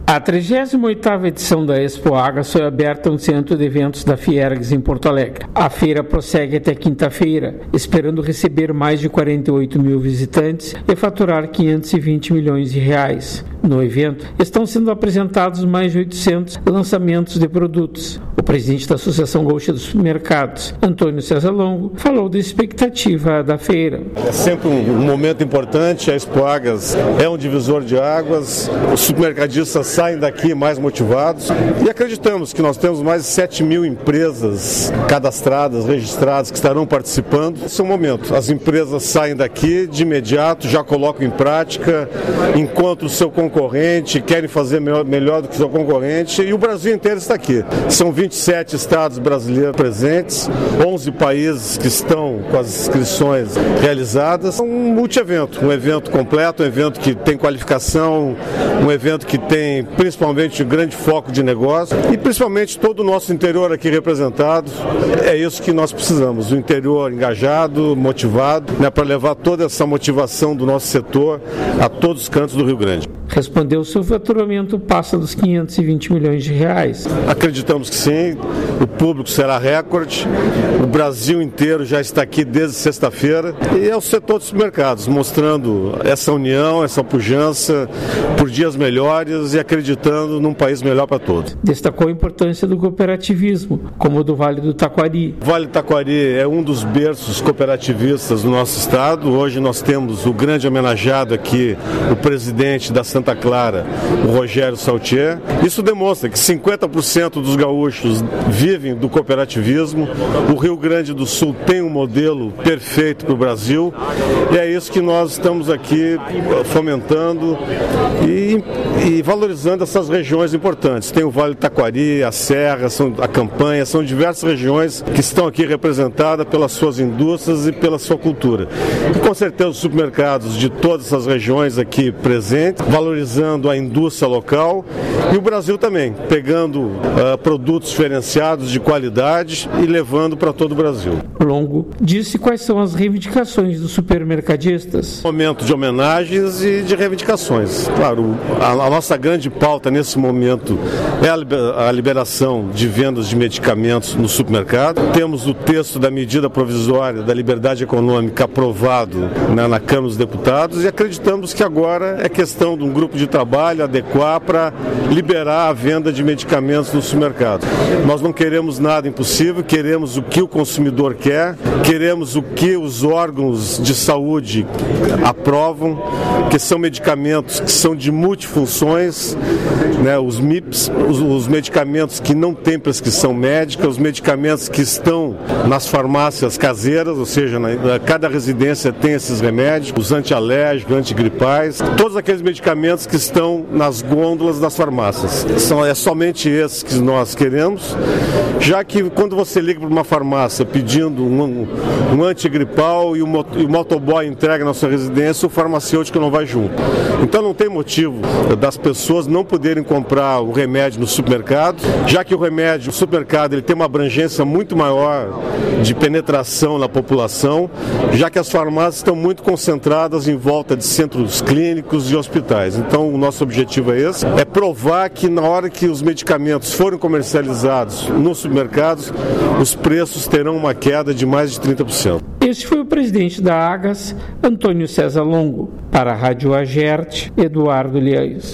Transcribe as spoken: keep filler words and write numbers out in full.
A trigésima oitava edição da Expo Agas foi aberta no Centro de Eventos da Fiergs em Porto Alegre. A feira prossegue até quinta-feira, esperando receber mais de quarenta e oito mil visitantes e faturar quinhentos e vinte milhões de reais. No evento, estão sendo apresentados mais de oitocentos lançamentos de produtos. O presidente da Associação Gaúcha dos Supermercados, Antônio César Longo, falou da expectativa da feira. É sempre um, um momento importante, a Expo Agas é um divisor de águas, os supermercadistas saem daqui mais motivados e acreditamos que nós temos mais de sete mil empresas cadastradas, registradas, que estarão participando. Esse é o momento, as empresas saem daqui de imediato, já colocam em prática, encontram o seu concorrente, querem fazer melhor, melhor do que o seu concorrente e o Brasil inteiro está aqui. São vinte e sete estados brasileiros presentes, onze países que estão com as inscrições realizadas. Um multi-evento, um evento completo, um evento que tem qualificação, um evento que tem principalmente um grande foco de negócio e principalmente todo o nosso interior aqui representado. É isso que nós precisamos, o interior engajado, motivado, né, para levar toda essa motivação do nosso setor a todos os cantos do Rio Grande. Respondeu, seu faturamento passa dos quinhentos e vinte milhões de reais. Acreditamos que sim, o público será recorde, o Brasil inteiro já está aqui desde sexta-feira e é o setor dos supermercados, mostrando essa união, essa pujança por dias melhores e acreditando num país melhor para todos. Destacou a importância do cooperativismo, como o do Vale do Taquari. O Vale do Taquari é um dos berços cooperativistas do nosso estado. Hoje nós temos o grande homenageado aqui, o presidente da Santa Clara, o Rogério Saltier. Isso demonstra que cinquenta por cento dos gaúchos vivem do cooperativismo. O Rio Grande do Sul tem um modelo perfeito para o Brasil e é isso que nós estamos aqui fomentando e, e valorizando essas regiões importantes. Tem o Vale do Taquari, a Serra, são, a Campanha, são diversas regiões que estão aqui representadas pelas suas indústrias e pela sua cultura. E com certeza os supermercados de todas essas regiões aqui presentes, valorizando a indústria local e o Brasil também, pegando uh, produtos diferenciados de qualidade e levando para todo o Brasil. Longo disse quais são as reivindicações dos supermercadistas. Momento de homenagens e de reivindicações. Claro, a, a nossa grande pauta nesse momento é a, a liberação de vendas de medicamentos no supermercado. Temos o texto da medida provisória da liberdade econômica aprovado né, na Câmara dos Deputados e acreditamos que agora é questão de um grupo de trabalho adequar para liberar a venda de medicamentos no supermercado. Nós não queremos nada impossível, queremos o que o consumidor quer, queremos o que os órgãos de saúde aprovam, que são medicamentos que são de multifunções, né, os M I Ps, os, os medicamentos que não têm prescrição médica, os medicamentos que estão nas farmácias caseiras, ou seja, na, cada residência tem esses remédios, os antialérgicos, antigripais, todos aqueles medicamentos que estão nas gôndolas das farmácias. São, é somente esses que nós queremos, já que quando você liga para uma farmácia pedindo um, um antigripal e o, e o motoboy entrega na sua residência, o farmacêutico não vai junto. Então não tem motivo das pessoas não poderem comprar o remédio no supermercado, já que o remédio no supermercado ele tem uma abrangência muito maior de penetração na população, já que as farmácias estão muito concentradas em volta de centros clínicos e hospitais. Então o nosso objetivo é esse, é provar que na hora que os medicamentos forem comercializados nos supermercados, os preços terão uma queda de mais de trinta por cento. Este foi o presidente da Agas, Antônio César Longo. Para a Rádio Agerte, Eduardo Liaes.